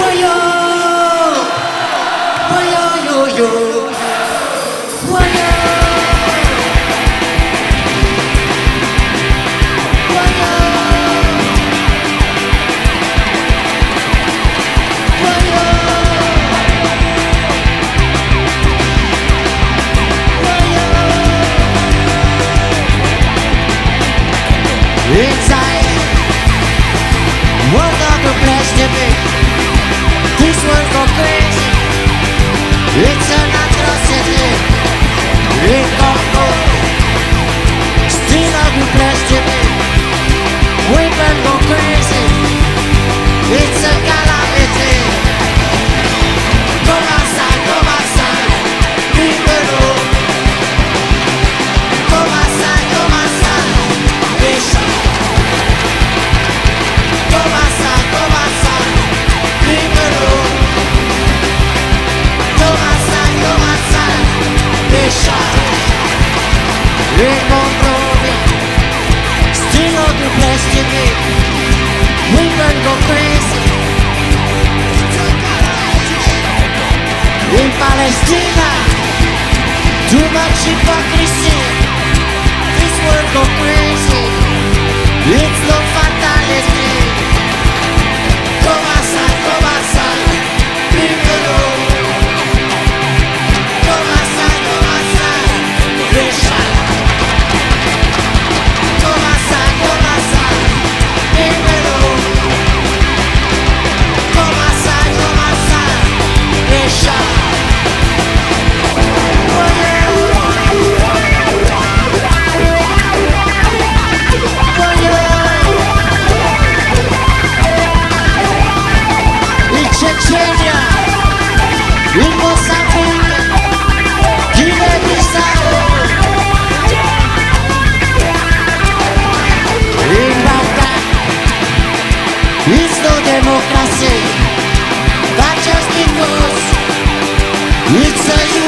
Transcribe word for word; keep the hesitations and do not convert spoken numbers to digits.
Woyo, woyo, yo, yo. Woyo, woyo, woyo, woyo. Inside, world of the plastic. This world go crazy. It's an atrocity. It gon' go. Still of the plastic. Women go crazy. It's a calamity. Come outside, come outside. Leave the room. Come outside, come outside. Bishop. Come outside, come outside. Leave the room. Come outside, come outside. Bishop. Incontro me. Still on the plastic. Women go crazy. In Palestina, too much hypocrisy. This world go crazy. It's no fatality. Come outside, come outside. Leave the room. Come outside, come outside. Bishop. Come outside, come outside. Leave the room. Come outside, come outside. Bishop. In Chechnya, in Mozambique, Guinea-Bissau, in Baghdad, it's no democracy, but just because it's a